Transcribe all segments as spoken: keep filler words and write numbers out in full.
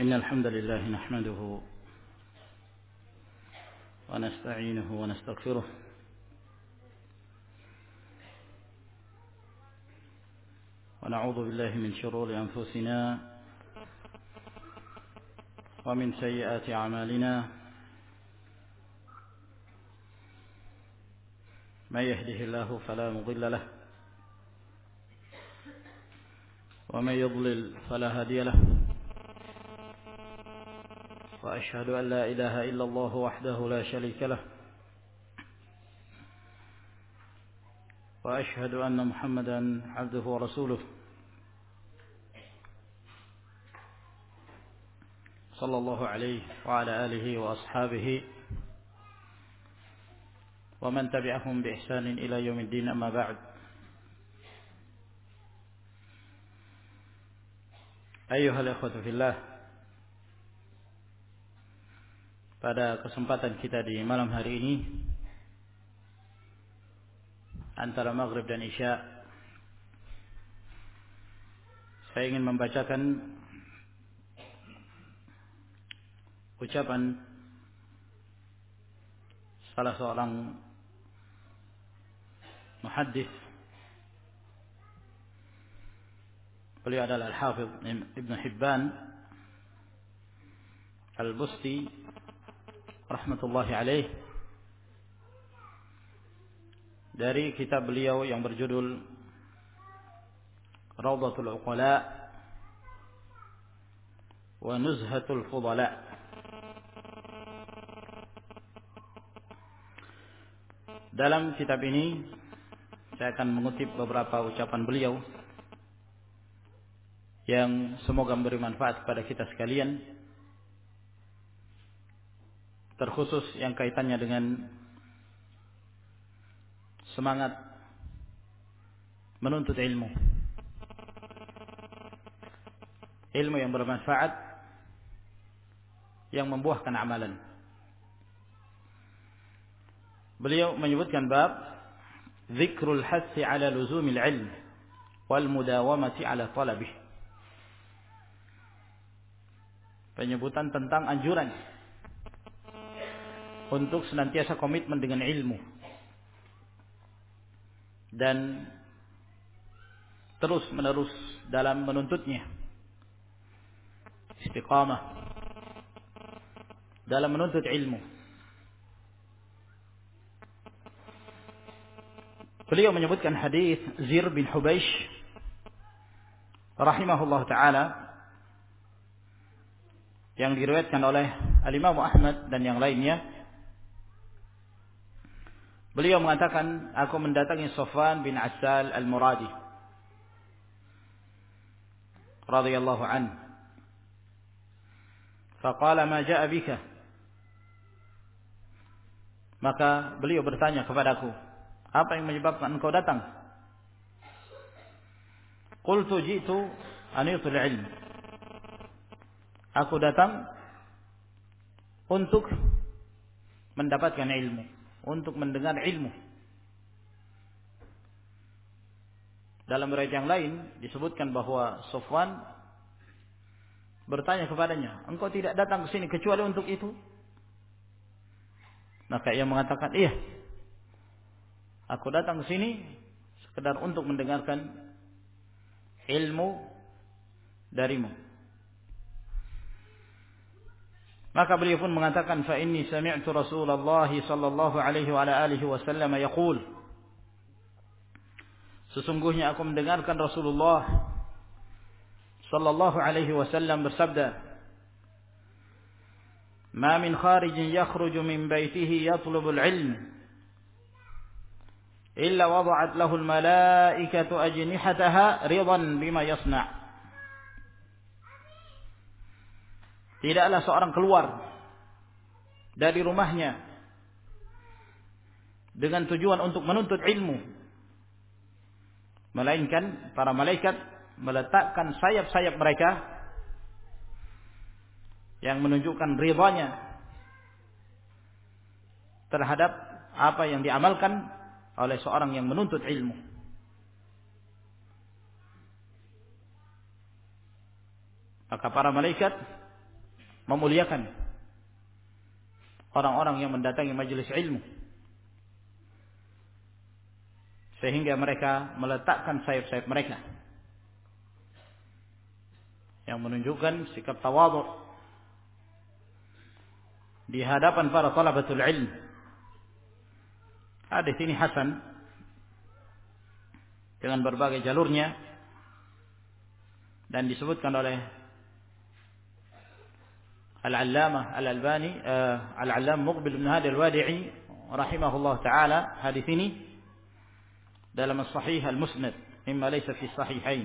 إن الحمد لله نحمده ونستعينه ونستغفره ونعوذ بالله من شرور أنفسنا ومن سيئات أعمالنا من يهده الله فلا مضل له ومن يضلل فلا هادي له وأشهد أن لا إله إلا الله وحده لا شريك له وأشهد أن محمدا عبده ورسوله صلى الله عليه وعلى آله وأصحابه ومن تبعهم بإحسان إلى يوم الدين. أما بعد، أيها الإخوة في الله, pada kesempatan kita di malam hari ini antara maghrib dan isya, saya ingin membacakan ucapan salah seorang muhaddits. Beliau adalah Al-Hafidh Ibn Hibban Al-Busti rahmatullahi alaih, dari kitab beliau yang berjudul Rawdatul Uqala wa Nuzhatul Fudala. Dalam kitab ini saya akan mengutip beberapa ucapan beliau yang semoga memberi manfaat kepada kita sekalian, terkhusus yang kaitannya dengan semangat menuntut ilmu. Ilmu yang bermanfaat, yang membuahkan amalan. Beliau menyebutkan bab Dzikrul hassi ala luzumil ilm wal mudawamati ala talabih. Penyebutan tentang anjuran untuk senantiasa komitmen dengan ilmu dan terus menerus dalam menuntutnya, istiqamah dalam menuntut ilmu. Beliau menyebutkan hadis Zir bin Hubaish rahimahullah ta'ala yang diriwayatkan oleh Al-Imam Ahmad dan yang lainnya. Beliau mengatakan, aku mendatangi Safwan bin Assal Al-Muradi radhiyallahu anhu. Faqala ma ja'a bika. Maka beliau bertanya kepadaku, apa yang menyebabkan engkau datang? Qultu ji'tu anitul ilm. Aku datang untuk mendapatkan ilmu, untuk mendengar ilmu. Dalam riwayat yang lain disebutkan bahwa Safwan bertanya kepadanya, engkau tidak datang ke sini kecuali untuk itu? Maka ia mengatakan, iya, aku datang ke sini sekedar untuk mendengarkan ilmu darimu. Maka beliau pun mengatakan, fa inni sami'tu Rasulullah sallallahu alaihi wa ala alihi wasallam yaqul, sesungguhnya aku mendengarkan Rasulullah sallallahu alaihi wasallam bersabda, ma min kharijin yakhruju min baitihi yatlubul ilm illa wada'at lahu al malaikatu ajnihataha ridan bima yasna'. Tidaklah seorang keluar dari rumahnya dengan tujuan untuk menuntut ilmu, melainkan para malaikat meletakkan sayap-sayap mereka yang menunjukkan ridhanya terhadap apa yang diamalkan oleh seorang yang menuntut ilmu. Maka para malaikat memuliakan orang-orang yang mendatangi majelis ilmu, sehingga mereka meletakkan sayap-sayap mereka yang menunjukkan sikap tawadhu di hadapan para talabatul ilm. Hadis ini hasan dengan berbagai jalurnya dan disebutkan oleh Al-Allamah Al-Albani uh, Al-Allam Muqbil bin Hadi Al-Wadi'i rahimahullah taala, hadis ini dalam Sahih Al-Musnad mimma laysa fi sahihain.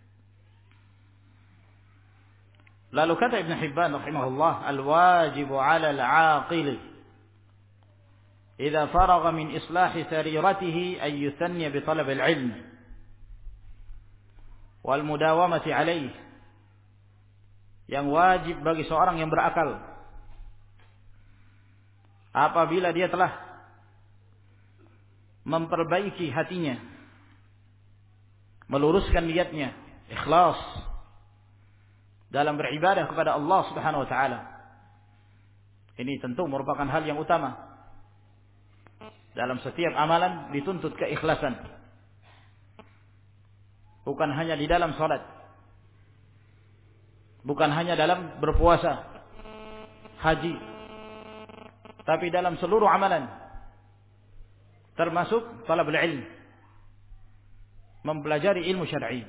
Lalu kata Ibn Hibban rahimahullah, al-wajibu 'ala al-'aqil idza faragha min islahi sariratihi an yuthanniya bi talab al-'ilm wal mudawamati 'alayhi. Yang wajib bagi seorang yang berakal apabila dia telah memperbaiki hatinya, meluruskan niatnya, ikhlas dalam beribadah kepada Allah Subhanahu wa taala. Ini tentu merupakan hal yang utama. Dalam setiap amalan dituntut keikhlasan. Bukan hanya di dalam salat, bukan hanya dalam berpuasa, haji, tapi dalam seluruh amalan, termasuk talabul ilm, mempelajari ilmu syar'i.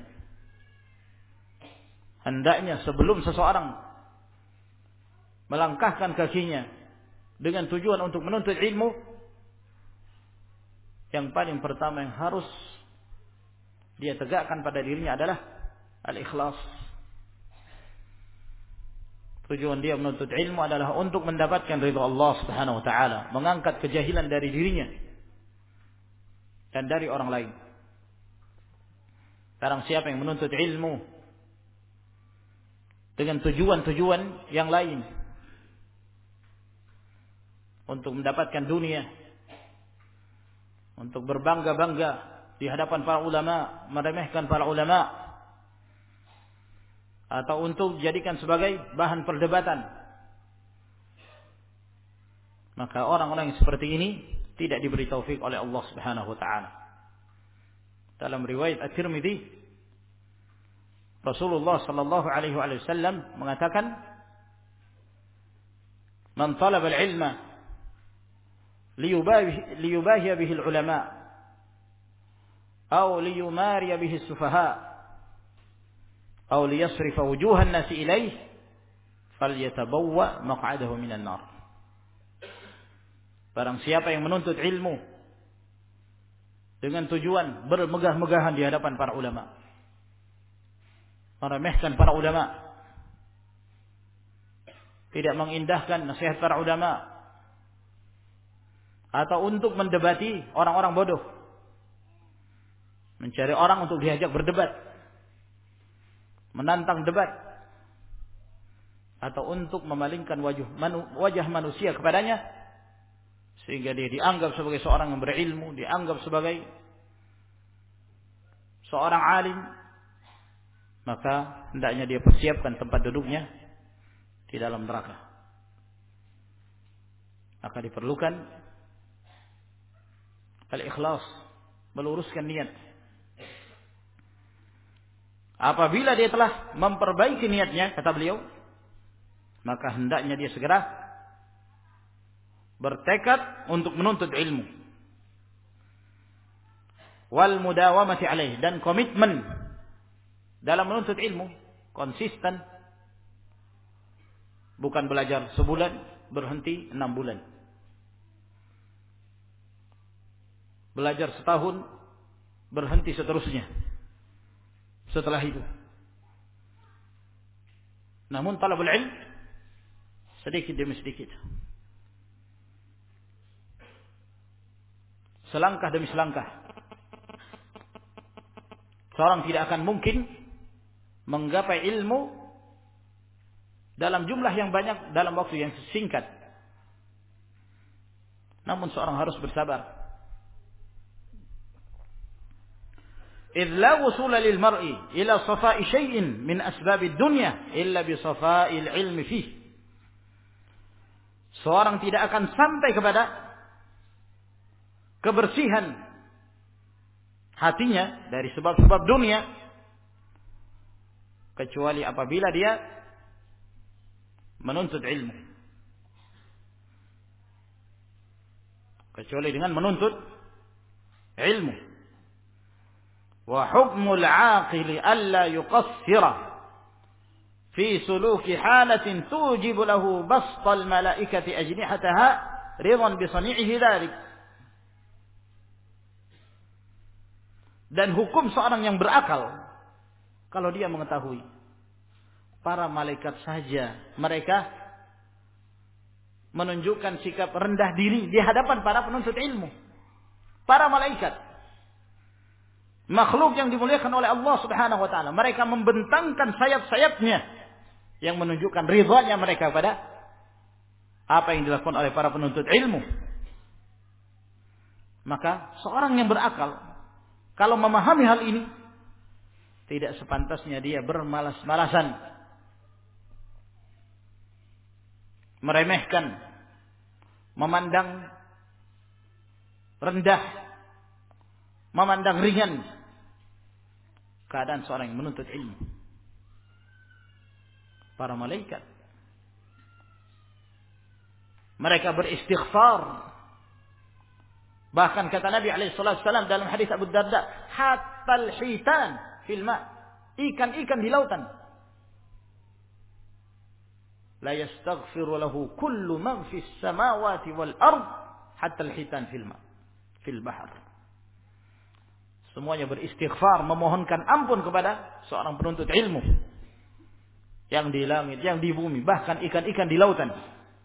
Hendaknya sebelum seseorang melangkahkan kakinya dengan tujuan untuk menuntut ilmu, yang paling pertama yang harus dia tegakkan pada dirinya adalah al-ikhlas. Tujuan dia menuntut ilmu adalah untuk mendapatkan ridha Allah Subhanahu wa taala, mengangkat kejahilan dari dirinya dan dari orang lain. Barang siapa yang menuntut ilmu dengan tujuan-tujuan yang lain untuk mendapatkan dunia, untuk berbangga-bangga di hadapan para ulama, meremehkan para ulama, atau untuk dijadikan sebagai bahan perdebatan, maka orang-orang yang seperti ini tidak diberi taufik oleh Allah Subhanahu wa taala. Dalam riwayat At-Tirmidzi, Rasulullah sallallahu alaihi wasallam mengatakan, "Man talaba al-ilma liyubahi liyubahi bihi al-ulama aw liyumari bihi as-sufaha أو ليصرف وجوه الناس إليه فليتبوأ مقعده من النار." Barang siapa yang menuntut ilmu dengan tujuan bermegah-megahan di hadapan para ulama, meremehkan para ulama, tidak mengindahkan nasihat para ulama, atau untuk mendebati orang-orang bodoh, mencari orang untuk diajak berdebat, menantang debat, atau untuk memalingkan wajah, manu, wajah manusia kepadanya sehingga dia dianggap sebagai seorang yang berilmu, dianggap sebagai seorang alim, maka hendaknya dia persiapkan tempat duduknya di dalam neraka. Maka diperlukan al-ikhlas, meluruskan niat. Apabila dia telah memperbaiki niatnya, kata beliau, maka hendaknya dia segera bertekad untuk menuntut ilmu. Wal mudawamati alaih, dan komitmen dalam menuntut ilmu, konsisten. Bukan belajar sebulan, berhenti enam bulan. Belajar setahun, berhenti seterusnya setelah itu. Namun talabul ilm sedikit demi sedikit, selangkah demi selangkah. Seorang tidak akan mungkin menggapai ilmu dalam jumlah yang banyak dalam waktu yang singkat. Namun seorang harus bersabar. إذ لا وصول للمرء إلى صفاء شيء من أسباب الدنيا إلا بصفاء العلم فيه seorang tidak akan sampai kepada kebersihan hatinya dari sebab-sebab dunia kecuali apabila dia menuntut ilmu. Kecuali dengan menuntut ilmu. Wa hukmul 'aqili alla yuqassira fi suluki halatin tujibu lahu bastal malaikati ajnihataha ridan bi sani'ihi dzalik. Dan hukum seorang yang berakal kalau dia mengetahui para malaikat saja mereka menunjukkan sikap rendah diri di hadapan para penuntut ilmu. Para malaikat, makhluk yang dimuliakan oleh Allah Subhanahu wa taala, mereka membentangkan sayap-sayapnya yang menunjukkan ridhanya mereka pada apa yang dilakukan oleh para penuntut ilmu. Maka seorang yang berakal kalau memahami hal ini tidak sepantasnya dia bermalas-malasan, meremehkan, memandang rendah, memandang ringan keadaan seorang yang menuntut ilmu. Para malaikat mereka beristighfar. Bahkan kata Nabi alaihi salatu wasallam dalam hadis Abu Darda, hatta al-hitan fil ma, ikan-ikan di lautan la yastaghfiru lahu kullu man fis samawati wal ard hatta al-hitan fil ma fil bahr. Semuanya beristighfar, memohonkan ampun kepada seorang penuntut ilmu yang di langit, yang di bumi, bahkan ikan-ikan di lautan.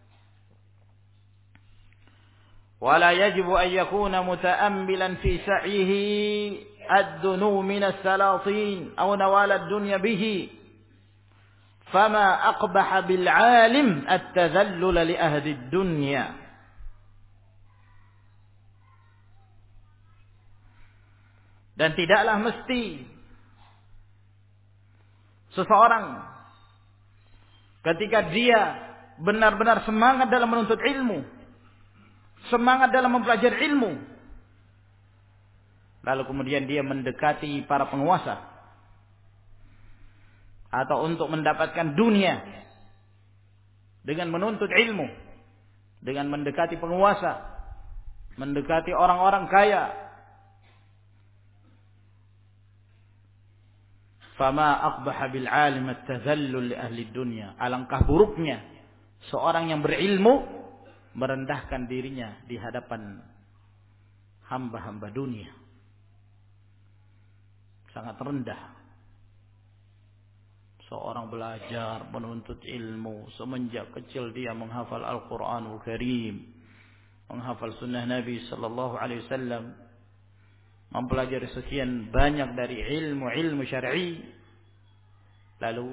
ولا يجب أن يكون متأملا في سعيه الدنو من السلاطين أو نوال الدنيا به فما أقبح بالعالم التذلل لأهل الدنيا. Dan tidaklah mesti seseorang ketika dia benar-benar semangat dalam menuntut ilmu, semangat dalam mempelajari ilmu, lalu kemudian dia mendekati para penguasa atau untuk mendapatkan dunia dengan menuntut ilmu, dengan mendekati penguasa, mendekati orang-orang kaya. Fama aqbaha bil alim at-tadhallul li ahli dunya. Alangkah buruknya seorang yang berilmu merendahkan dirinya di hadapan hamba-hamba dunia. Sangat rendah. Seorang belajar menuntut ilmu semenjak kecil dia menghafal Al-Qur'anul Karim, menghafal sunnah Nabi sallallahu alaihi wasallam, mempelajari sekian banyak dari ilmu-ilmu syar'i, lalu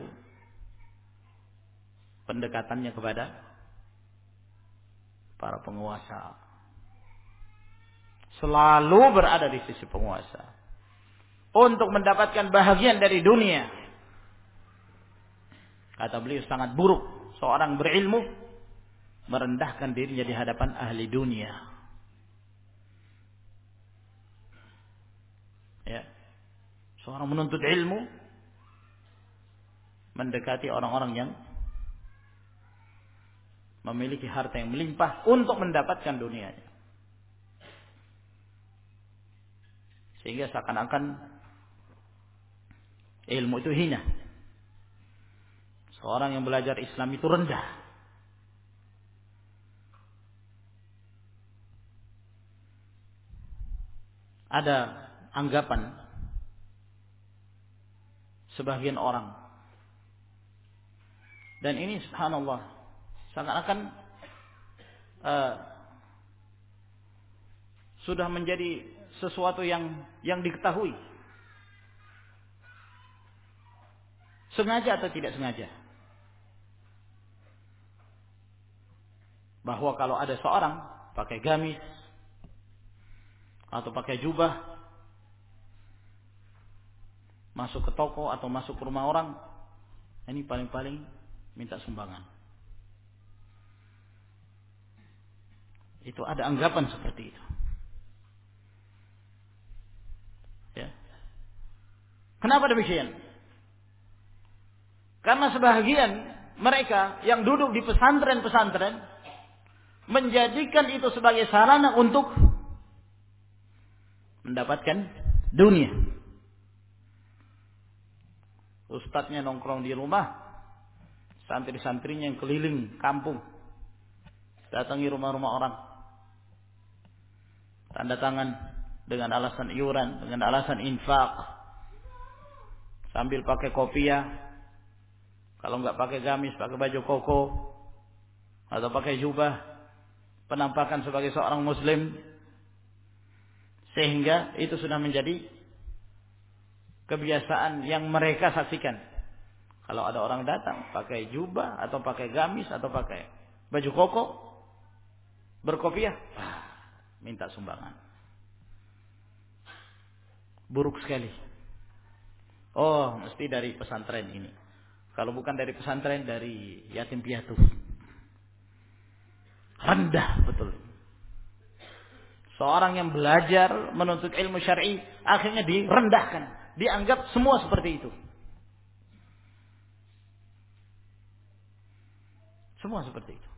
pendekatannya kepada para penguasa, selalu berada di sisi penguasa untuk mendapatkan bahagian dari dunia. Kata beliau, sangat buruk seorang berilmu merendahkan dirinya di hadapan ahli dunia. Ya, seorang menuntut ilmu mendekati orang-orang yang memiliki harta yang melimpah untuk mendapatkan dunianya, sehingga seakan-akan ilmu itu hina. Seorang yang belajar Islam itu rendah. Ada anggapan sebagian orang, dan ini subhanallah seakan-akan uh, sudah menjadi sesuatu yang yang diketahui, sengaja atau tidak sengaja, bahwa kalau ada seorang pakai gamis atau pakai jubah masuk ke toko atau masuk ke rumah orang, ini paling-paling minta sumbangan. Itu ada anggapan seperti itu. Ya. Kenapa demikian? Karena sebahagian mereka yang duduk di pesantren-pesantren menjadikan itu sebagai sarana untuk mendapatkan dunia. Ustadznya nongkrong di rumah, santri-santrinya yang keliling kampung, datangi rumah-rumah orang, tanda tangan dengan alasan iuran, dengan alasan infak, sambil pakai kopiah, kalau nggak pakai gamis, pakai baju koko, atau pakai jubah, penampakan sebagai seorang muslim, sehingga itu sudah menjadi kebiasaan yang mereka saksikan. Kalau ada orang datang pakai jubah atau pakai gamis atau pakai baju koko, berkopiah, minta sumbangan. Buruk sekali. Oh, mesti dari pesantren ini. Kalau bukan dari pesantren, dari yatim piatu. Rendah betul. Seorang yang belajar menuntut ilmu syar'i akhirnya direndahkan, dianggap semua seperti itu. Semua seperti itu.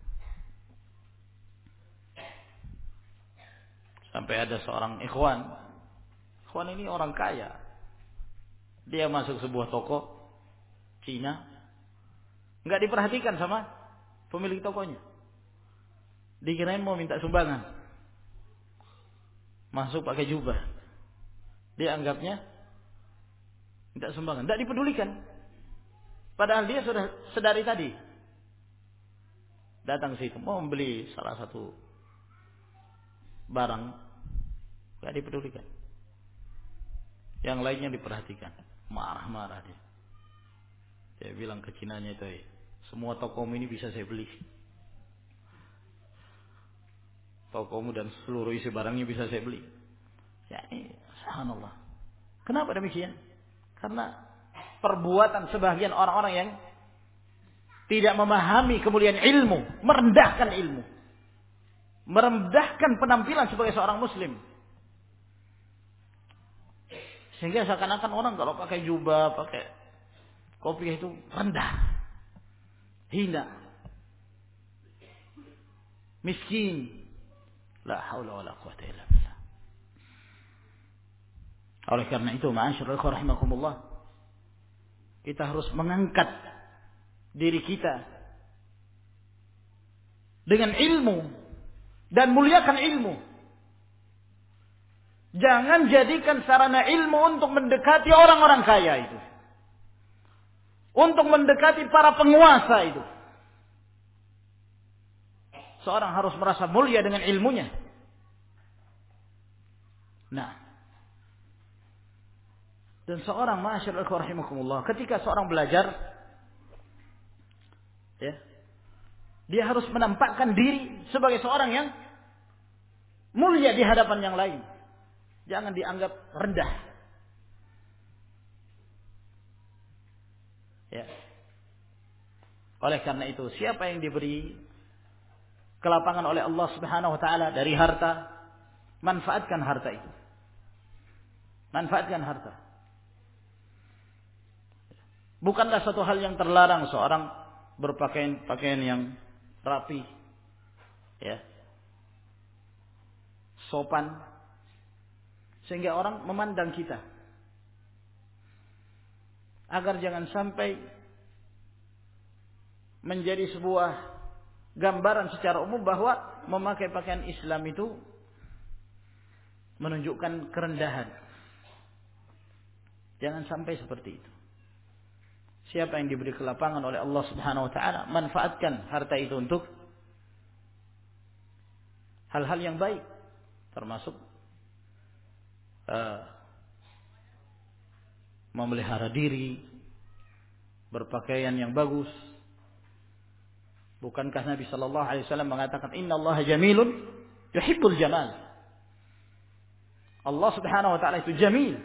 Sampai ada seorang ikhwan. Ikhwan ini orang kaya. Dia masuk sebuah toko Cina. Enggak diperhatikan sama pemilik tokonya. Dikirain mau minta sumbangan. Masuk pakai jubah. Dia anggapnya minta sumbangan. Tidak dipedulikan. Padahal dia sudah sedari tadi datang situ mau membeli salah satu barang, tidak dipedulikan. Yang lainnya diperhatikan. Marah-marah dia. Dia bilang ke Cinanya itu, semua tokomu ini bisa saya beli. Tokomu dan seluruh isi barangnya bisa saya beli. Ya, subhanallah. Kenapa demikian? Karena perbuatan sebagian orang-orang yang tidak memahami kemuliaan ilmu, merendahkan ilmu, merendahkan penampilan sebagai seorang muslim. Sehingga seakan-akan orang kalau pakai jubah, pakai kopiah itu rendah, hina, miskin. La haula wala quwwata illa billah. Oleh karena itu, ma'asyiral ikhwah rahimakumullah, kita harus mengangkat diri kita dengan ilmu dan muliakan ilmu. Jangan jadikan sarana ilmu untuk mendekati orang-orang kaya itu, untuk mendekati para penguasa itu. Seorang harus merasa mulia dengan ilmunya. Nah, dan seorang, ma'asyiral ikhwah rahimakumullah, ketika seorang belajar, ya, dia harus menampakkan diri sebagai seorang yang mulia di hadapan yang lain. Jangan dianggap rendah. Ya. Oleh karena itu, siapa yang diberi kelapangan oleh Allah Subhanahu wa taala dari harta, manfaatkan harta itu. Manfaatkan harta. Bukanlah satu hal yang terlarang seorang berpakaian pakaian yang rapi, ya, sopan, sehingga orang memandang kita, agar jangan sampai menjadi sebuah gambaran secara umum bahwa memakai pakaian Islam itu menunjukkan kerendahan. Jangan sampai seperti itu. Siapa yang diberi kelapangan oleh Allah Subhanahu wa taala, manfaatkan harta itu untuk hal-hal yang baik, termasuk uh, memelihara diri, berpakaian yang bagus. Bukankah Nabi sallallahu alaihi wasallam mengatakan, "Innallaha jamilun yuhibbul jamal." Allah Subhanahu wa taala itu jamil.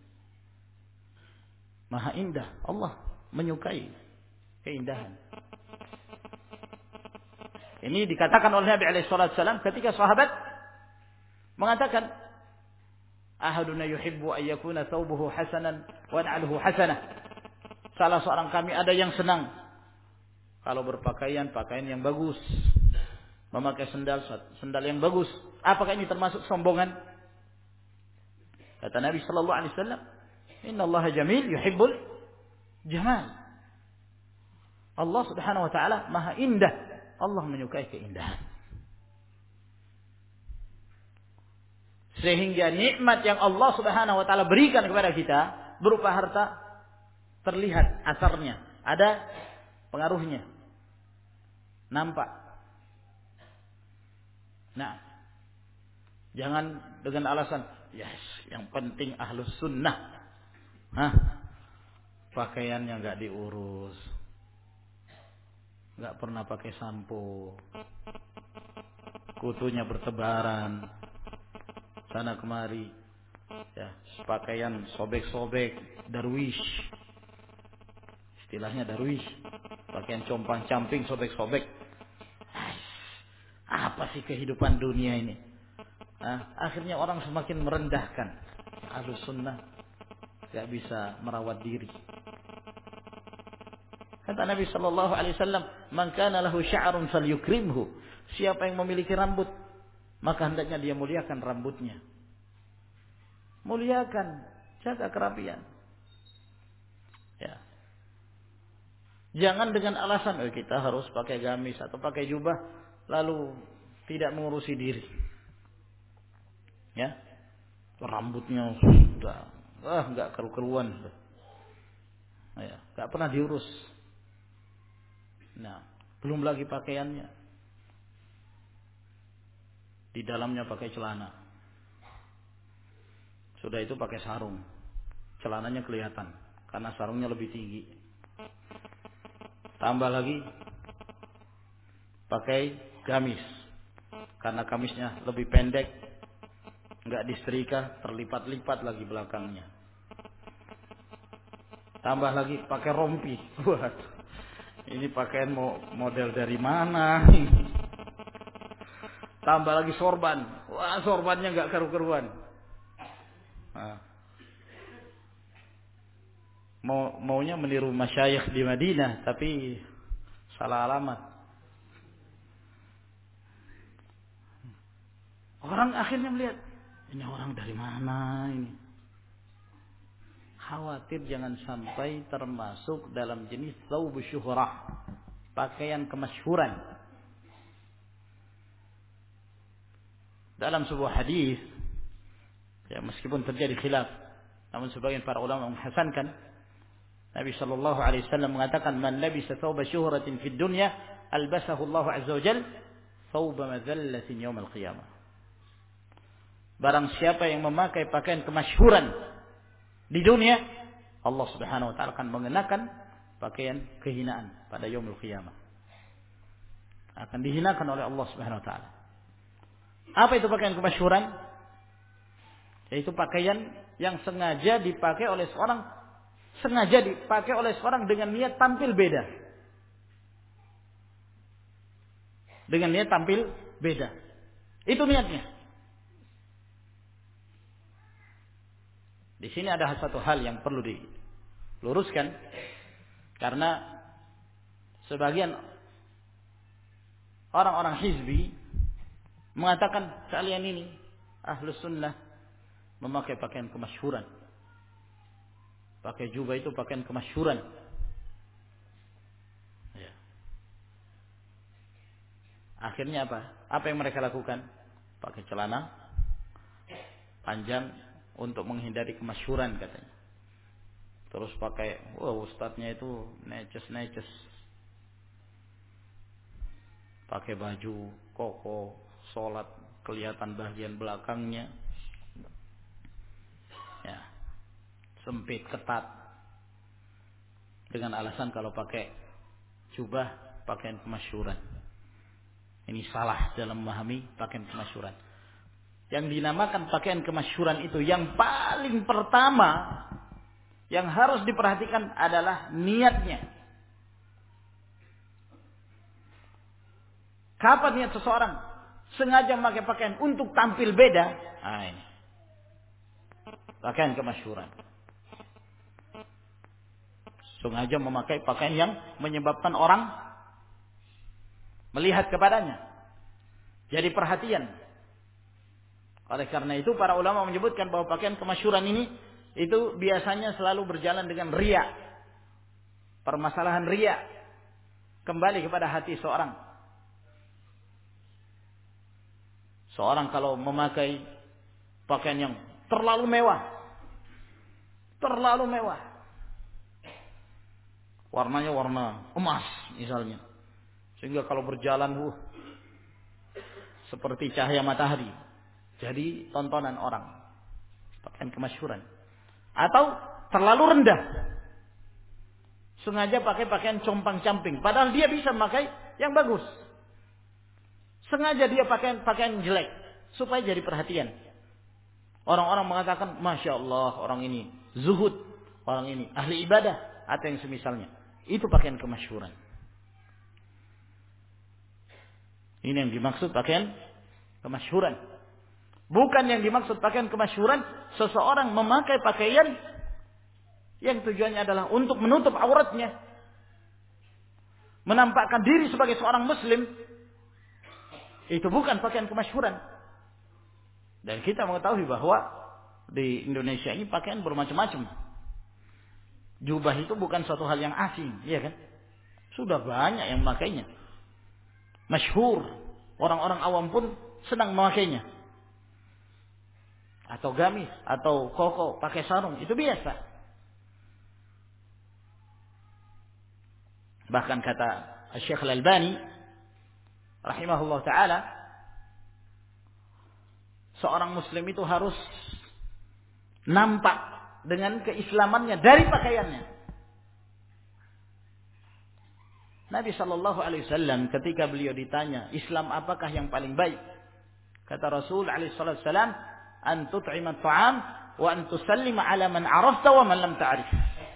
Maha indah. Allah menyukai keindahan. Ini dikatakan oleh Nabi alaihi salatu wasallam ketika sahabat mengatakan, ahaduna yuhibbu an yakuna thawbuhu hasanan wa na'luhu hasanah. Salah seorang kami ada yang senang kalau berpakaian pakaian yang bagus, memakai sendal sendal yang bagus. Apakah ini termasuk sombongan? Kata Nabi sallallahu alaihi wasallam, innallaha jamil yuhibbul jamal. Allah Subhanahu wa taala Maha indah. Allah menyukai keindahan. Sehingga nikmat yang Allah Subhanahu wa taala berikan kepada kita berupa harta terlihat asarnya, ada pengaruhnya. Nampak. Nah, jangan dengan alasan, yes, yang penting ahlus sunnah. Hah? Pakaiannya enggak diurus. Enggak pernah pakai sampo. Kutunya bertebaran. Sana kemari. Ya, pakaian sobek-sobek, darwish. Istilahnya darwish. Pakaian compang-camping, sobek-sobek. Apa sih kehidupan dunia ini? Nah, akhirnya orang semakin merendahkan. Ahlus sunnah enggak bisa merawat diri. Kata Nabi sallallahu alaihi wasallam, "Man kana lahu sya'run falyukrimhu." Siapa yang memiliki rambut, maka hendaknya dia muliakan rambutnya. Muliakan, jaga kerapian. Ya. Jangan dengan alasan oh, kita harus pakai gamis atau pakai jubah lalu tidak mengurusi diri. Ya. Rambutnya sudah ah enggak keru-keruan. Ya, enggak pernah diurus. Nah, belum lagi pakaiannya. Di dalamnya pakai celana. Sudah itu pakai sarung. Celananya kelihatan karena sarungnya lebih tinggi. Tambah lagi pakai gamis. Karena gamisnya lebih pendek, enggak disetrika, terlipat-lipat lagi belakangnya. Tambah lagi pakai rompi. Waduh. Ini pakaian model dari mana? Tambah lagi sorban. Wah, sorbannya enggak keru-keruan. Nah. Mau maunya meniru masyayikh di Madinah, tapi salah alamat. Orang akhirnya melihat, ini orang dari mana ini? Khawatir jangan sampai termasuk dalam jenis thawb syuhrah, pakaian kemasyhuran. Dalam sebuah hadis, ya meskipun terjadi khilaf, namun sebagian para ulama menghasankan, Nabi sallallahu alaihi wasallam mengatakan, "Man labisa thawba syuhratin fid dunya, albasahu Allah azza wajalla thawba madhallatin yaum al-qiyamah." Barang siapa yang memakai pakaian kemasyhuran di dunia, Allah Subhanahu wa taala akan mengenakan pakaian kehinaan pada yaumul qiyamah. Akan dihinakan oleh Allah Subhanahu wa taala. Apa itu pakaian kemasyhuran? Yaitu pakaian yang sengaja dipakai oleh seorang sengaja dipakai oleh seorang dengan niat tampil beda. Dengan niat tampil beda. Itu niatnya. Di sini ada satu hal yang perlu diluruskan, karena sebagian orang-orang hizbi mengatakan kalian ini ahlus sunnah memakai pakaian kemasyhuran. Pakai jubah itu pakaian kemasyhuran. Ya. Akhirnya apa? Apa yang mereka lakukan? Pakai celana panjang untuk menghindari kemasyhuran katanya. Terus pakai, wah wow, ustadznya itu neces-neces. Pakai baju koko, sholat kelihatan bagian belakangnya. Ya, sempit, ketat. Dengan alasan kalau pakai jubah, pakaian kemasyhuran. Ini salah dalam memahami pakaian kemasyhuran. Yang dinamakan pakaian kemasyhuran itu yang paling pertama yang harus diperhatikan adalah niatnya. Kapan niat seseorang sengaja memakai pakaian untuk tampil beda? Nah, ini. Pakaian kemasyhuran. Sengaja memakai pakaian yang menyebabkan orang melihat kepadanya. Jadi perhatian. Oleh karena itu para ulama menyebutkan bahwa pakaian kemasyhuran ini itu biasanya selalu berjalan dengan riya. Permasalahan riya kembali kepada hati seorang. Seorang kalau memakai pakaian yang terlalu mewah, terlalu mewah, warnanya warna emas misalnya, sehingga kalau berjalan uh, seperti cahaya matahari, jadi tontonan orang, pakaian kemasyhuran. Atau terlalu rendah, sengaja pakai pakaian compang-camping, padahal dia bisa memakai yang bagus. Sengaja dia pakai pakaian jelek supaya jadi perhatian. Orang-orang mengatakan, Masya Allah, orang ini zuhud, orang ini ahli ibadah, atau yang semisalnya. Itu pakaian kemasyhuran. Ini yang dimaksud pakaian kemasyhuran. Bukan yang dimaksud pakaian kemasyhuran seseorang memakai pakaian yang tujuannya adalah untuk menutup auratnya, menampakkan diri sebagai seorang muslim. Itu bukan pakaian kemasyhuran. Dan kita mengetahui bahwa di Indonesia ini pakaian bermacam-macam. Jubah itu bukan suatu hal yang asing, ya kan? Sudah banyak yang memakainya. Masyhur, orang-orang awam pun senang memakainya. Atau gamis, atau koko, pakai sarung, itu biasa. Bahkan kata Syekh Al-Albani rahimahullah ta'ala, seorang muslim itu harus nampak dengan keislamannya dari pakaiannya. Nabi sallallahu alaihi wasallam ketika beliau ditanya, Islam apakah yang paling baik? Kata Rasul alaihi wasallam, an tut'ima at-ta'am wa an tusallima ala man 'arafta wa man lam ta'rif.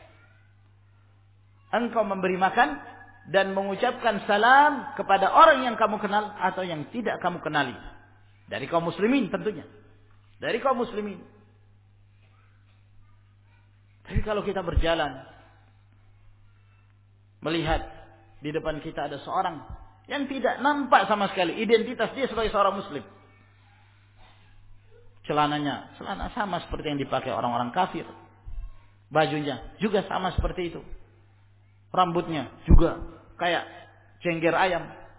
Engkau memberi makan dan mengucapkan salam kepada orang yang kamu kenal atau yang tidak kamu kenali. Dari kaum muslimin tentunya. Dari kaum muslimin. Tapi kalau kita berjalan, melihat di depan kita ada seorang yang tidak nampak sama sekali identitas dia sebagai seorang muslim. Celananya, celana sama seperti yang dipakai orang-orang kafir. Bajunya juga sama seperti itu. Rambutnya juga kayak cengger ayam.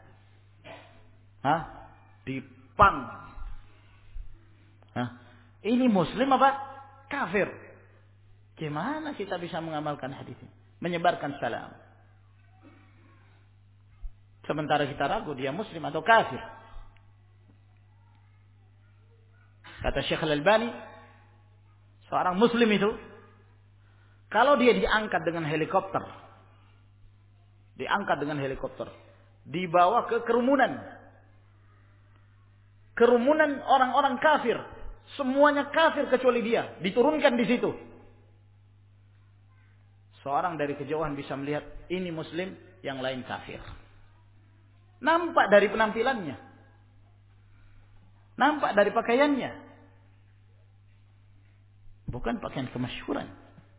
Hah? Dipang. Hah? Ini muslim apa? Kafir. Gimana kita bisa mengamalkan hadis ini? Menyebarkan salam. Sementara kita ragu dia muslim atau kafir. Kata Syekh Al-Albani, seorang muslim itu kalau dia diangkat dengan helikopter, diangkat dengan helikopter, dibawa ke kerumunan, kerumunan orang-orang kafir, semuanya kafir kecuali dia, diturunkan di situ. Seorang dari kejauhan bisa melihat ini muslim, yang lain kafir. Nampak dari penampilannya, nampak dari pakaiannya, bukan pakaian kemasyhuran.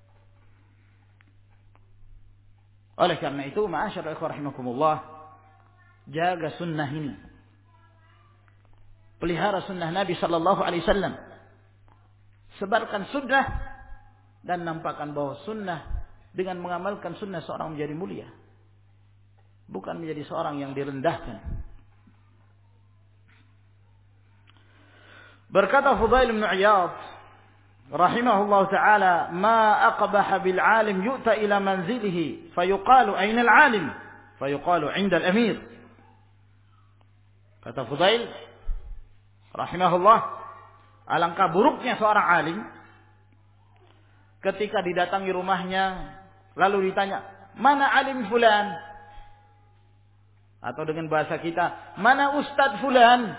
Oleh karena itu, ma'asyarul ikhwah rahimakumullah, jaga sunnah ini. Pelihara sunnah Nabi sallallahu alaihi wasallam. Sebarkan sunnah dan nampakkan bahwa sunnah dengan mengamalkan sunnah seorang menjadi mulia. Bukan menjadi seorang yang direndahkan. Berkata Fudail bin Iyad rahimahullah ta'ala, ma aqbaha bil alim yu'ta ila manzilihi fayuqalu ayna al alim fayuqalu 'inda al amir. Kata Fudail rahimahullah, alangkah buruknya seorang alim ketika didatangi rumahnya lalu ditanya, mana alim fulan? Atau dengan bahasa kita, mana ustadz fulan?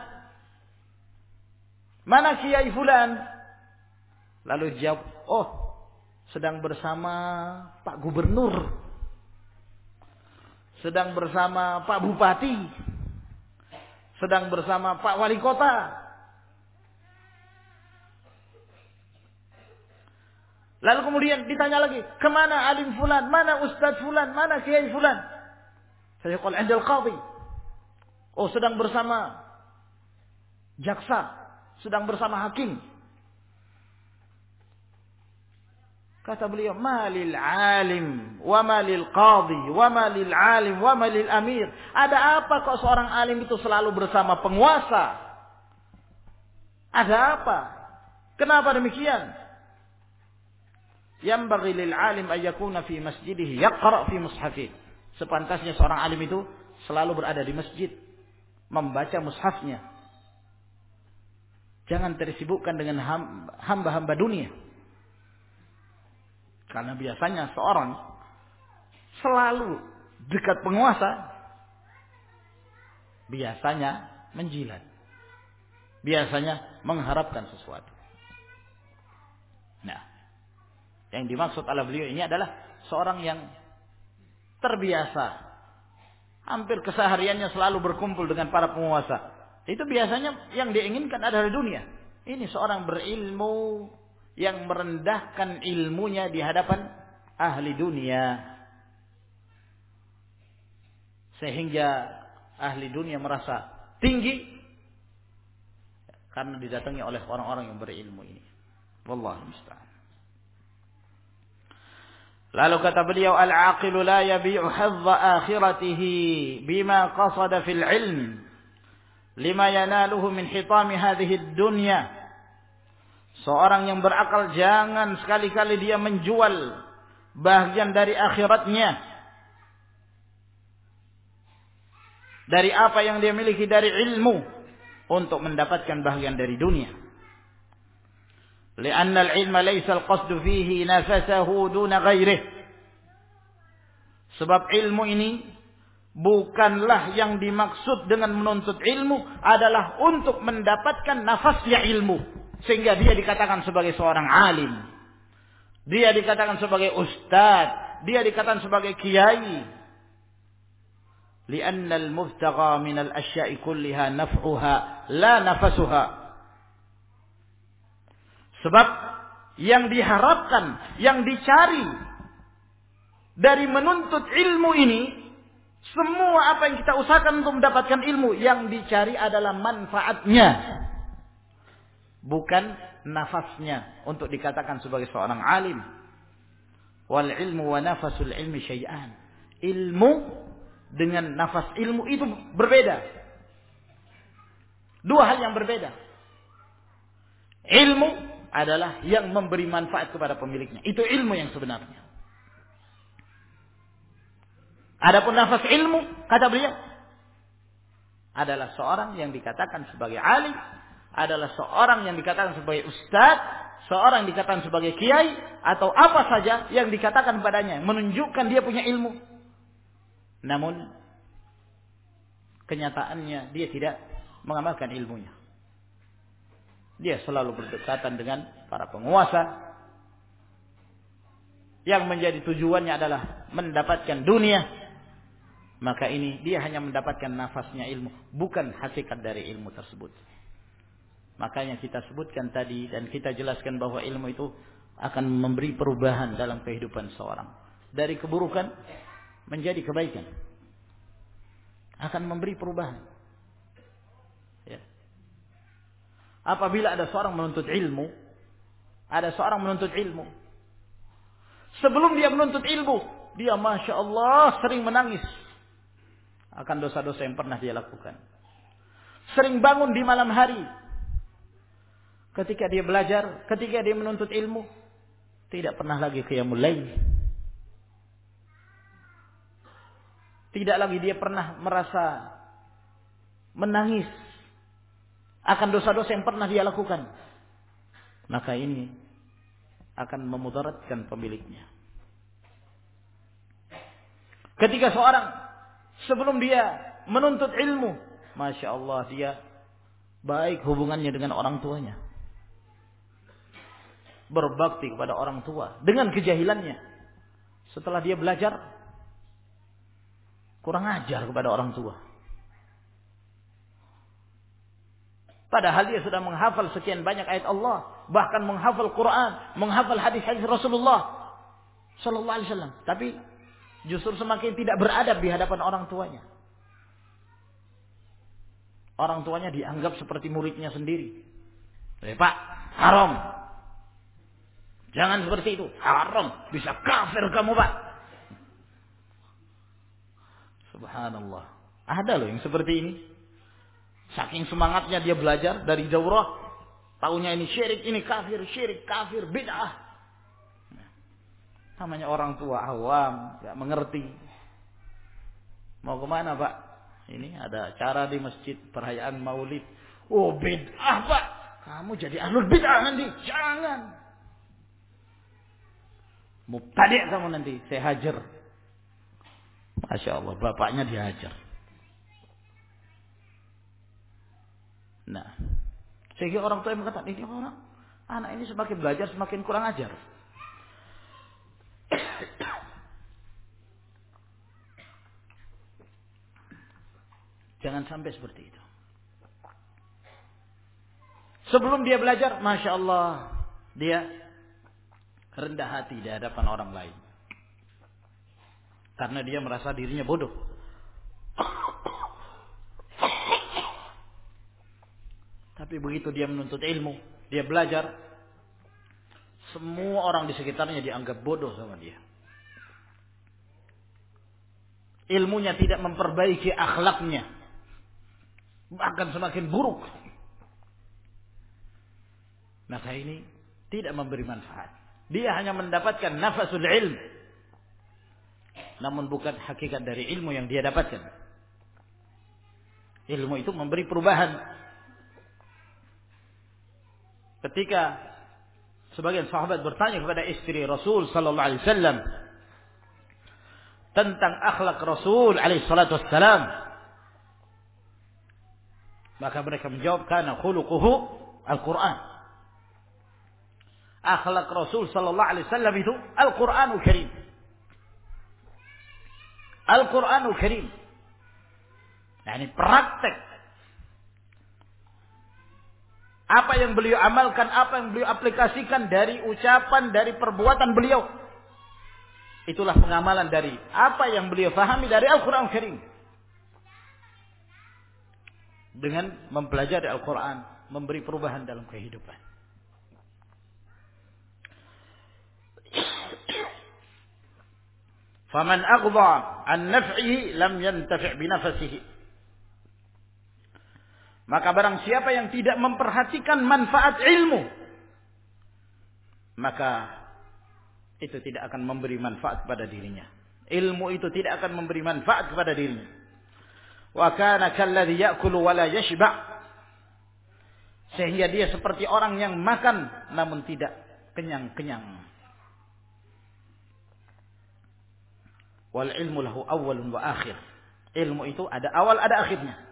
Mana kiai fulan? Lalu jawab, oh, sedang bersama Pak Gubernur, sedang bersama Pak Bupati, sedang bersama Pak Wali Kota. Lalu kemudian ditanya lagi, kemana alim fulan, mana ustadz fulan, mana kiai fulan? Saya qul indal qadhi. Oh, sedang bersama jaksa, sedang bersama hakim. Kata beliau, malil alim, wa malil qadhi, wa malil alim, wa malil amir. Ada apa kok seorang alim itu selalu bersama penguasa? Ada apa? Kenapa demikian? Yanbaghi lil alim an yakuna fi masjidihi yaqra fi mushafih. Sepantasnya seorang alim itu selalu berada di masjid, membaca mushafnya. Jangan tersibukkan dengan hamba-hamba dunia. Karena biasanya seorang selalu dekat penguasa, biasanya menjilat, biasanya mengharapkan sesuatu. Nah, yang dimaksud oleh beliau ini adalah seorang yang terbiasa, hampir kesehariannya selalu berkumpul dengan para penguasa. Itu biasanya yang diinginkan adalah dunia. Ini seorang berilmu yang merendahkan ilmunya di hadapan ahli dunia. Sehingga ahli dunia merasa tinggi karena didatangi oleh orang-orang yang berilmu ini. Wallahu musta'an. Lalu kata beliau, al-aqilu la yabi'u hadza akhiratihi bima qasada fil ilm lima yanaluhu min hitami hadhihi ad-dunya. Seorang yang berakal jangan sekali-kali dia menjual bagian dari akhiratnya, dari apa yang dia miliki dari ilmu, untuk mendapatkan bagian dari dunia. Lianna al-ilma laysa al-qasdu fihi nafasahu duna ghairihi. Sebab ilmu ini bukanlah yang dimaksud dengan menuntut ilmu adalah untuk mendapatkan nafasnya ilmu. Sehingga dia dikatakan sebagai seorang alim. Dia dikatakan sebagai ustadz. Dia dikatakan sebagai kiai. Lianna al-mubtagha min al-asya'i kulliha naf'uha la nafasuha. Sebab yang diharapkan, yang dicari dari menuntut ilmu ini, semua apa yang kita usahakan untuk mendapatkan ilmu, yang dicari adalah manfaatnya, bukan nafasnya untuk dikatakan sebagai seorang alim. Wal ilmu wa nafasul ilmi syai'an. Ilmu dengan nafas ilmu itu berbeda. Dua hal yang berbeda. Ilmu adalah yang memberi manfaat kepada pemiliknya. Itu ilmu yang sebenarnya. Adapun nafas ilmu, kata beliau, adalah seorang yang dikatakan sebagai alim, adalah seorang yang dikatakan sebagai ustadz, seorang yang dikatakan sebagai kiai, atau apa saja yang dikatakan padanya, menunjukkan dia punya ilmu. Namun, kenyataannya dia tidak mengamalkan ilmunya. Dia selalu berdekatan dengan para penguasa, yang menjadi tujuannya adalah mendapatkan dunia. Maka ini dia hanya mendapatkan nafasnya ilmu, bukan hakikat dari ilmu tersebut. Makanya kita sebutkan tadi dan kita jelaskan bahwa ilmu itu akan memberi perubahan dalam kehidupan seorang. Dari keburukan menjadi kebaikan. Akan memberi perubahan. Ya. Apabila ada seorang menuntut ilmu, ada seorang menuntut ilmu. Sebelum dia menuntut ilmu, dia Masya Allah sering menangis akan dosa-dosa yang pernah dia lakukan. Sering bangun di malam hari. Ketika dia belajar, ketika dia menuntut ilmu, tidak pernah lagi qiyamul lail. Tidak lagi dia pernah merasa menangis akan dosa-dosa yang pernah dia lakukan. Maka ini akan memudaratkan pemiliknya. Ketika seorang sebelum dia menuntut ilmu, Masya Allah dia baik hubungannya dengan orang tuanya, berbakti kepada orang tua dengan kejahilannya. Setelah dia belajar, kurang ajar kepada orang tua. Padahal dia sudah menghafal sekian banyak ayat Allah, bahkan menghafal Quran, menghafal hadis-hadis Rasulullah sallallahu alaihi wasallam, tapi justru semakin tidak beradab di hadapan orang tuanya. Orang tuanya dianggap seperti muridnya sendiri. Eh, Pak, haram. Jangan seperti itu. Haram. Bisa kafir kamu, Pak. Subhanallah. Ada loh yang seperti ini. Saking semangatnya dia belajar dari daurah, taunya ini syirik, ini kafir, syirik, kafir, bid'ah. Namanya orang tua awam, gak mengerti. Mau kemana, Pak? Ini ada acara di masjid perayaan Maulid. Oh, bid'ah, Pak. Kamu jadi ahlul bid'ah nanti. Jangan. Mubtadi' kamu nanti, saya hajar. Masya Allah, bapaknya dihajar. Nah, sehingga orang tua yang mengatakan, ini orang, anak ini semakin belajar semakin kurang ajar. Jangan sampai seperti itu. Sebelum dia belajar, Masya Allah, dia rendah hati di hadapan orang lain. Karena dia merasa dirinya bodoh. Tapi begitu dia menuntut ilmu, dia belajar, semua orang di sekitarnya dianggap bodoh sama dia. Ilmunya tidak memperbaiki akhlaknya, bahkan semakin buruk. Maka ini tidak memberi manfaat. Dia hanya mendapatkan nafasul ilm, namun bukan hakikat dari ilmu yang dia dapatkan. Ilmu itu memberi perubahan. Ketika sebagian sahabat bertanya kepada istri Rasul sallallahu alaihi wasallam tentang akhlak Rasul alaihi salatu wassalam, maka mereka menjawab, kana khuluquhu Al-Quran. Akhlak Rasul sallallahu alaihi wasallam itu Al-Quranul Karim. Al-Quranul Karim. Yani praktek. Apa yang beliau amalkan, apa yang beliau aplikasikan dari ucapan, dari perbuatan beliau. Itulah pengamalan dari apa yang beliau fahami dari Al-Quran Karim. Dengan mempelajari Al-Quran, memberi perubahan dalam kehidupan. Faman aghdha an naf'ihi lam yantafi' binafasihi. Maka barang siapa yang tidak memperhatikan manfaat ilmu, maka itu tidak akan memberi manfaat kepada dirinya. Ilmu itu tidak akan memberi manfaat kepada dirinya. Wa kana kalladhi ya'kulu wa la yashba'. Sehingga dia seperti orang yang makan namun tidak kenyang-kenyang. Wal ilmu lahu awwalun wa akhir. Ilmu itu ada awal, ada akhirnya.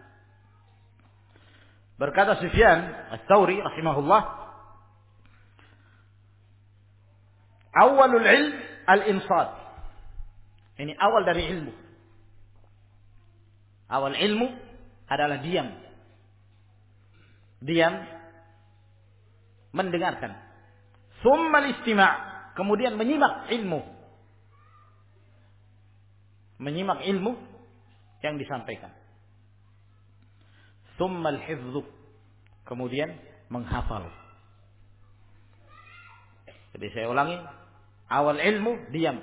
Berkata Sufyan Ats-Tsauri rahimahullah, awalul ilm al-insat. Ini awal dari ilmu. Awal ilmu adalah diam. Diam, mendengarkan. Tsumma al-istima', kemudian menyimak ilmu. Menyimak ilmu yang disampaikan. Tsumma al-hifdzu, kemudian menghafal. Jadi saya ulangi, awal ilmu diam.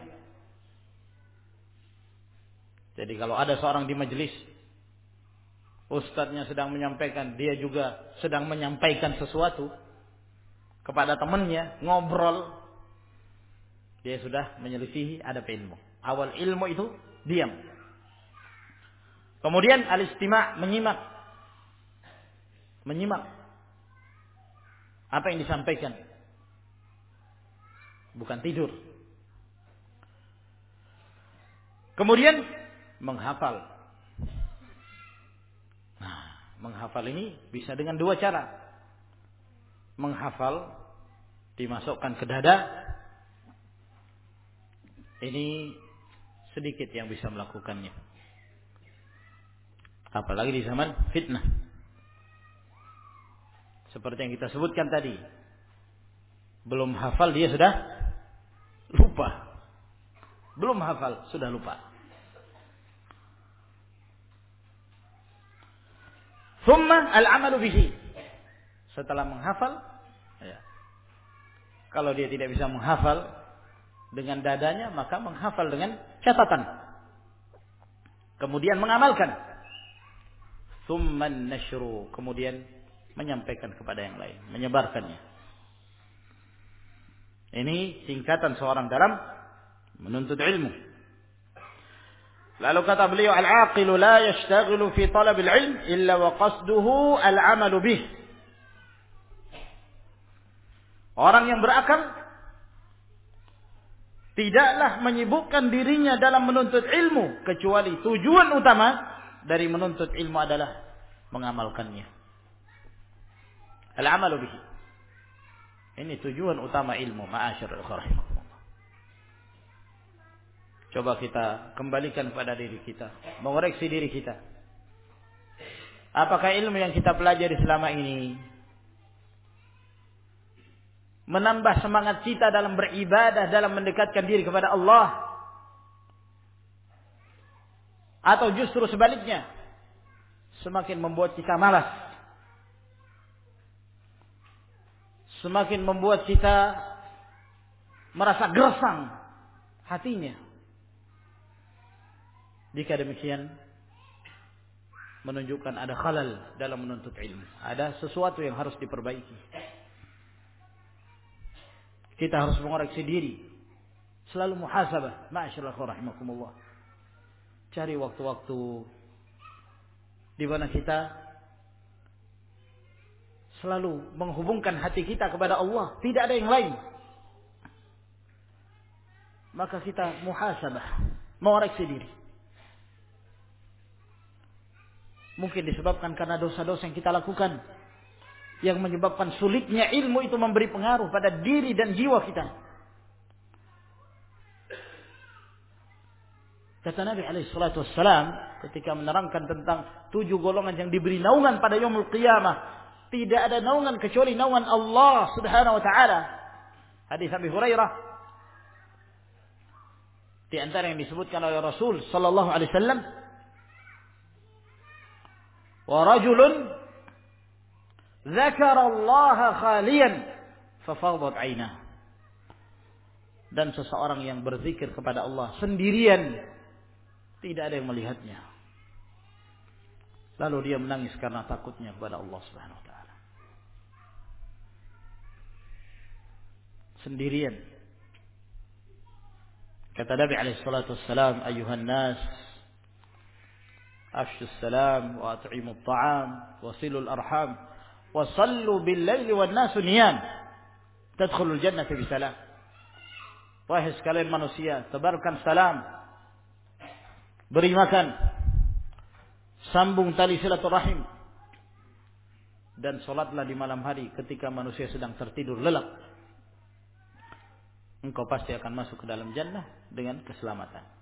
Jadi kalau ada seorang di majelis, ustadznya sedang menyampaikan, dia juga sedang menyampaikan sesuatu kepada temannya, ngobrol, dia sudah menyelisihi adab ilmu. Awal ilmu itu diam. Kemudian al-istima', menyimak. Menyimak apa yang disampaikan, bukan tidur. Kemudian menghafal. Nah, menghafal ini bisa dengan dua cara. Menghafal dimasukkan ke dada. Ini sedikit yang bisa melakukannya. Apalagi di zaman fitnah. Seperti yang kita sebutkan tadi. Belum hafal dia sudah lupa. Belum hafal sudah lupa. Thumma al-amalu bihi. Setelah menghafal, ya. Kalau dia tidak bisa menghafal dengan dadanya, maka menghafal dengan catatan. Kemudian mengamalkan. Thumma an-nashru. Kemudian menyampaikan kepada yang lain, menyebarkannya. Ini tingkatan seorang dalam menuntut ilmu. Lalu kata beliau, al-aqilu la yashtaghilu fi talab al-ilm illa wa qasduhu al-amalu bih. Orang yang berakal tidaklah menyibukkan dirinya dalam menuntut ilmu kecuali tujuan utama dari menuntut ilmu adalah mengamalkannya. Al-amalu bihi. Ini tujuan utama ilmu, ma'asyiral khairin. Coba kita kembalikan pada diri kita, mengoreksi diri kita. Apakah ilmu yang kita pelajari selama ini menambah semangat kita dalam beribadah, dalam mendekatkan diri kepada Allah? Atau justru sebaliknya, semakin membuat kita malas, semakin membuat kita merasa gersang hatinya? Jika demikian, menunjukkan ada khalal dalam menuntut ilmu. Ada sesuatu yang harus diperbaiki. Kita harus mengoreksi diri. Selalu muhasabah. Ma'asyiral rahimakumullah. Cari waktu-waktu di mana kita selalu menghubungkan hati kita kepada Allah. Tidak ada yang lain. Maka kita muhasabah. Mengoreksi diri. Mungkin disebabkan karena dosa-dosa yang kita lakukan, yang menyebabkan sulitnya ilmu itu memberi pengaruh pada diri dan jiwa kita. Kata Nabi alaihi salatu wassalam ketika menerangkan tentang tujuh golongan yang diberi naungan pada yaumul qiyamah, tidak ada naungan kecuali naungan Allah Subhanahu wa taala. Hadis Abi Hurairah, di antara yang disebutkan oleh Rasul sallallahu alaihi wasallam, wa rajulun dzakara Allah khaliyan fafadat 'ainah. Dan seseorang yang berzikir kepada Allah sendirian, tidak ada yang melihatnya, lalu dia menangis karena takutnya kepada Allah Subhanahu wa taala. Sendirian. Kata Nabi alaihi salatu wassalam, ayuhan nas afshu salam wa at'imu at-ta'am wa silul arham wa sallu bil laili wan nasu niyam tadkhulul jannata bi salam. Wahai sekalian manusia, tebarkan salam, beri makan, sambung tali silaturahim, dan salatlah di malam hari ketika manusia sedang tertidur lelap. Engkau pasti akan masuk ke dalam jannah dengan keselamatan.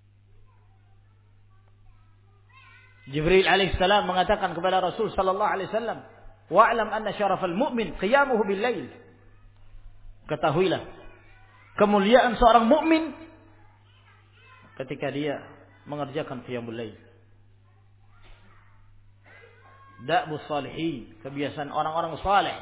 Jibril alaihissalam mengatakan kepada Rasul sallallahu alaihi wasallam, wa'lam anna syarafal mu'min qiyamuhu bil lail. Ketahuilah kemuliaan seorang mukmin ketika dia mengerjakan qiyamul lail. Da'bus salihin, kebiasaan orang-orang saleh.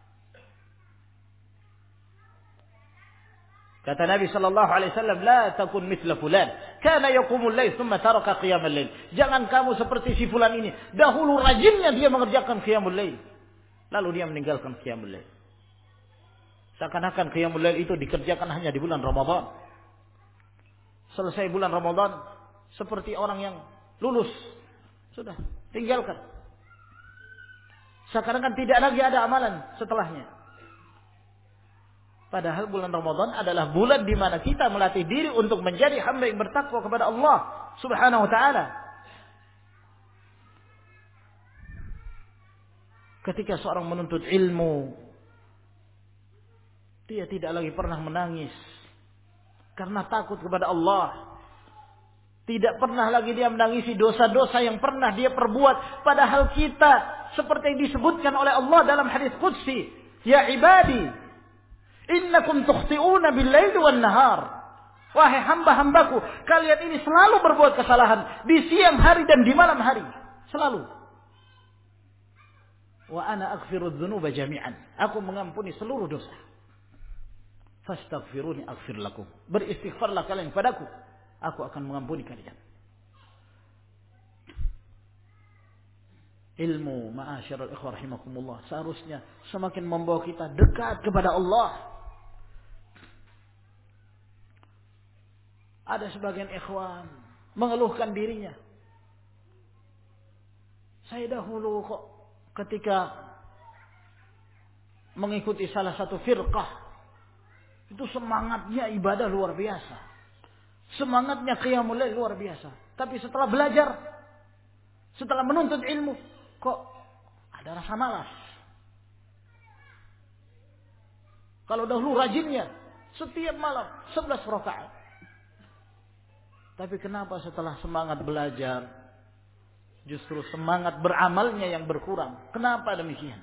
Kata Nabi sallallahu alaihi wasallam, la takun mithla fulan, kana yaqumul lail thumma taraka qiyamul lail. Jangan kamu seperti si fulan ini, dahulu rajinnya dia mengerjakan qiyamul lail, lalu dia meninggalkan qiyamul lail. Seakan-akan qiyamul lail itu dikerjakan hanya di bulan Ramadan. Selesai bulan Ramadan, seperti orang yang lulus, sudah tinggalkan. Seakan-akan tidak lagi ada amalan setelahnya. Padahal bulan Ramadan adalah bulan di mana kita melatih diri untuk menjadi hamba yang bertakwa kepada Allah Subhanahu wa taala. Ketika seorang menuntut ilmu, dia tidak lagi pernah menangis karena takut kepada Allah. Tidak pernah lagi dia menangisi dosa-dosa yang pernah dia perbuat. Padahal kita, seperti yang disebutkan oleh Allah dalam hadis qudsi, ya ibadi, innakum tukhti'una bil-laili wan-nahar. Wahai hamba-hambaku, kalian ini selalu berbuat kesalahan di siang hari dan di malam hari. Selalu. Wa ana aghfiru dzunuba jami'an. Aku mengampuni seluruh dosa. Fastaghfiruni aghfir lakum. Beristighfarlah kalian padaku, aku akan mengampuni kalian. Ilmu, ma'asyiral ikhwah rahimakumullah, seharusnya semakin membawa kita dekat kepada Allah. Ada sebagian ikhwan mengeluhkan dirinya. Saya dahulu kok ketika mengikuti salah satu firqah, itu semangatnya ibadah luar biasa. Semangatnya qiyamul lail luar biasa. Tapi setelah belajar, setelah menuntut ilmu, kok ada rasa malas. Kalau dahulu rajinnya setiap malam sebelas rakaat. Tapi kenapa setelah semangat belajar, justru semangat beramalnya yang berkurang? Kenapa demikian?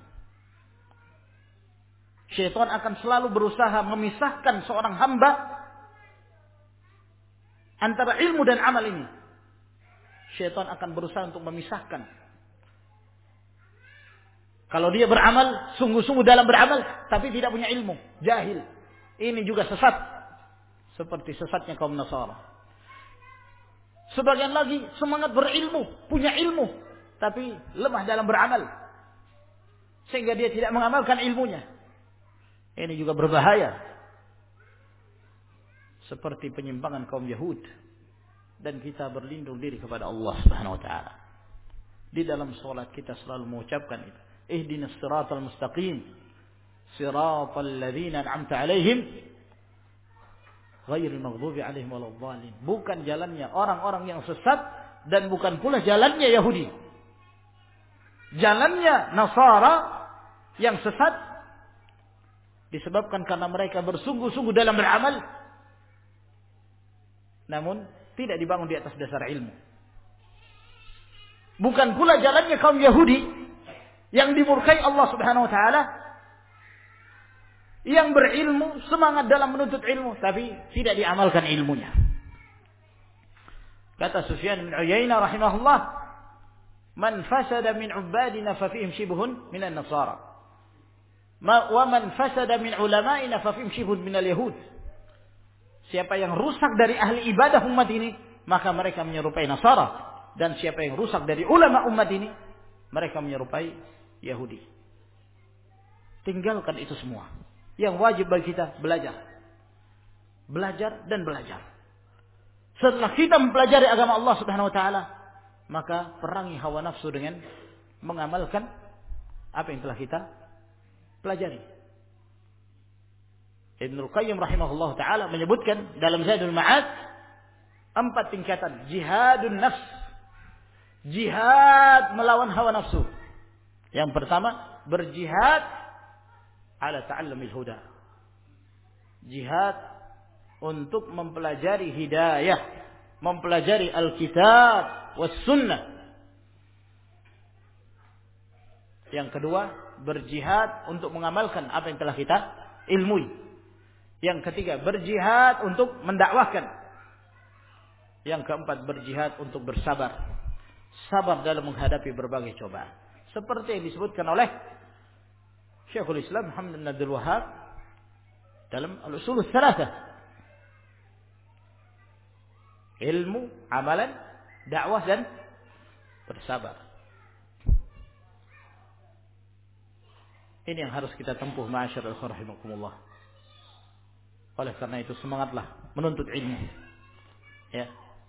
Syaitan akan selalu berusaha memisahkan seorang hamba antara ilmu dan amal ini. Syaitan akan berusaha untuk memisahkan. Kalau dia beramal, sungguh-sungguh dalam beramal, tapi tidak punya ilmu, jahil. Ini juga sesat. Seperti sesatnya kaum Nasara. Sebagian lagi semangat berilmu, punya ilmu, tapi lemah dalam beramal. Sehingga dia tidak mengamalkan ilmunya. Ini juga berbahaya. Seperti penyimpangan kaum Yahud. Dan kita berlindung diri kepada Allah Subhanahu wa taala. Di dalam salat kita selalu mengucapkan itu. Ihdinas siratal mustaqim. Siratal ladzina an'amta 'alaihim ghairil maghdubi 'alaihim waladdallin. Bukan jalannya orang-orang yang sesat dan bukan pula jalannya Yahudi. Jalannya Nasara yang sesat disebabkan karena mereka bersungguh-sungguh dalam beramal, namun tidak dibangun di atas dasar ilmu. Bukan pula jalannya kaum Yahudi yang dimurkai Allah Subhanahu wa taala, yang berilmu, semangat dalam menuntut ilmu, tapi tidak diamalkan ilmunya. Kata Sufyan bin Uyainah rahimahullah, man fasada min ubadina fa fihim shibhun minan nasara. Wa man fasada min ulama'ina fa fihim shibhun minal yahud. Siapa yang rusak dari ahli ibadah umat ini, maka mereka menyerupai Nasara. Dan siapa yang rusak dari ulama umat ini, mereka menyerupai Yahudi. Tinggalkan itu semua. Yang wajib bagi kita belajar. Belajar dan belajar. Setelah kita mempelajari agama Allah Subhanahu wa taala, maka perangi hawa nafsu dengan mengamalkan apa yang telah kita pelajari. Ibnul Qayyim rahimahullah ta'ala menyebutkan dalam Zadul Ma'ad empat tingkatan. Jihadun nafs. Jihad melawan hawa nafsu. Yang pertama, berjihad ala ta'allumil huda. Jihad untuk mempelajari hidayah. Mempelajari Alkitab was sunnah. Yang kedua, berjihad untuk mengamalkan apa yang telah kita ilmui. Yang ketiga, berjihad untuk mendakwahkan. Yang keempat, berjihad untuk bersabar. Sabar dalam menghadapi berbagai cobaan. Seperti yang disebutkan oleh Syekhul Islam Muhammad bin Abdul Wahhab dalam Al-Ushul Tsalatsah. Ilmu, amalan, dakwah dan bersabar. Ini yang harus kita tempuh, ma'asyiral ikhwah rahimakumullah. Oleh karena itu semangatlah menuntut ilmu. Ya.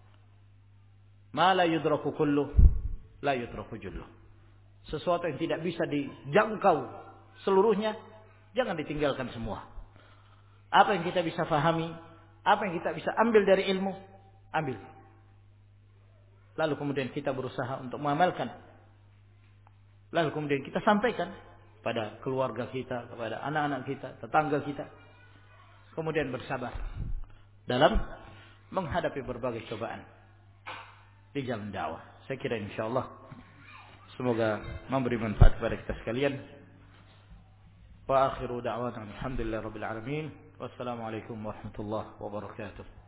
Ma la yudraku kullu, la yudraku jullu. Sesuatu yang tidak bisa dijangkau seluruhnya, jangan ditinggalkan semua. Apa yang kita bisa fahami, apa yang kita bisa ambil dari ilmu, ambil. Lalu kemudian kita berusaha untuk mengamalkan. Lalu kemudian kita sampaikan pada keluarga kita, kepada anak-anak kita, tetangga kita. Kemudian bersabar dalam menghadapi berbagai cobaan. di jalan dakwah. Saya kira insyaallah semoga memberi manfaat kepada kita sekalian. Wa akhiru da'wana alhamdulillahirabbil alamin. Wassalamualaikum warahmatullahi wabarakatuh.